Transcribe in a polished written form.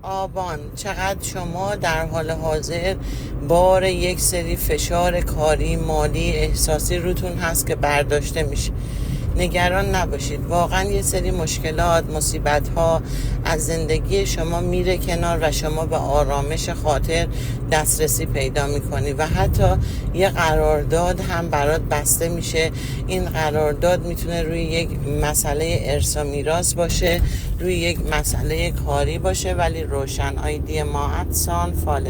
آبان چقدر شما در حال حاضر بار یک سری فشار کاری، مالی، احساسی روتون هست که برداشته میشه. نگران نباشید، واقعا یه سری مشکلات، مصیبت ها از زندگی شما میره کنار و شما به آرامش خاطر دسترسی پیدا میکنی و حتی یه قرارداد هم برات بسته میشه. این قرارداد میتونه روی یک مسئله ارث و میراث باشه، روی یک مسئله کاری باشه، ولی روشن. آیدی ما @فالح